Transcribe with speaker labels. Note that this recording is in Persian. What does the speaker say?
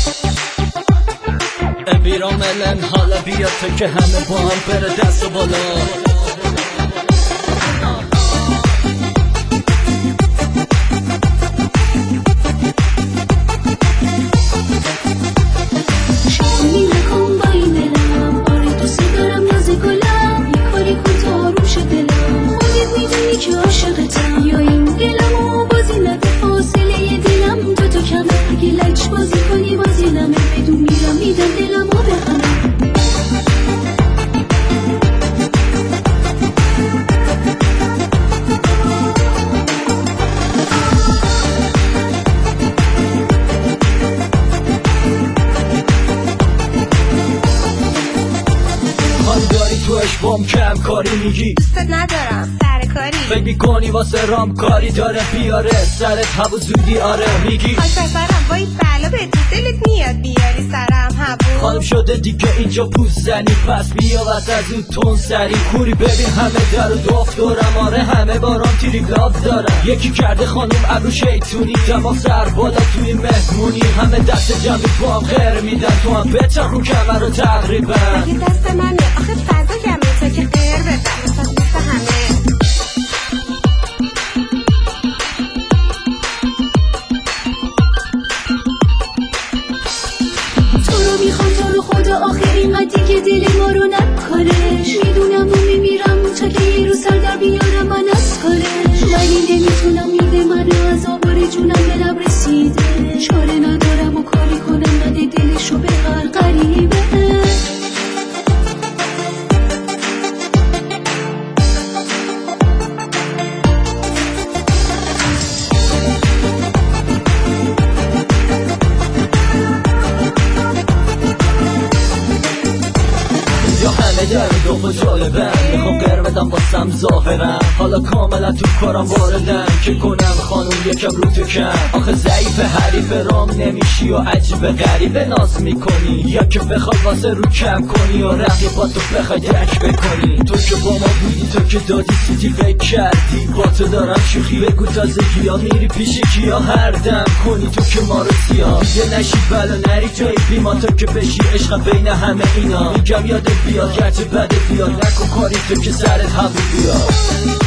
Speaker 1: بیراملن حالا بیا تو که همه با هم بره دست و بالا. توش بام کم کاری میگی
Speaker 2: دوست ندارم سر کاری
Speaker 1: فکر میکنی واسه رام کاری داره بیاره سرت هوا زودی آره میگی
Speaker 2: آی پسرم وای بلا به دلت میاد بیاری سرم هوا
Speaker 1: خانم شده دیگه اینجا پوست زنی پس بیا واسه از اون تون سری کوری ببین همه در و دخترم آره همه باران تیری لاب دارم یکی کرده خانم ابرو شیطونی دماغ سر بالا توی مهمونی همه دست جمعی با هم غیر میدن تو هم بچخ رو کمر رو تقریبا
Speaker 2: اگه دست منه آخه فضا کمه تا که غیر بدم مثل همه
Speaker 3: آخرین قدی که دل ما رو نکارش میدونم و میمیرم تا که یه رو سر در بیارم من از کارش ولی نمیتونم میده منو از آوار جونم به لب رسیده چاره ندارم و کاری کنم نده دلشو به هر غریبه
Speaker 1: در دو جالبم میخوام غیر بدم باسم ظاهرم حالا کاملا تو کارم واردم که کنم خانوم یکم رو تو کم آخه ضعیف حریف رام نمیشی و عجیب غریبه ناز میکنی یا که بخوای واسه رو کم کنی و رقیباتو بخوای درک بکنی تو که با ما بودی تو که دادی سیتی فکر کردی با تو دارم شوخی بگو تازگی ها میری پیش کیا هر دم کنی تو که ما رو سیا یه نشی بلا نری جایی بیما تو که بشی عشق بین همه اینا میگم یادت بیاد گرچه بده بیاد نکن کاری تو که سرت هم بیاد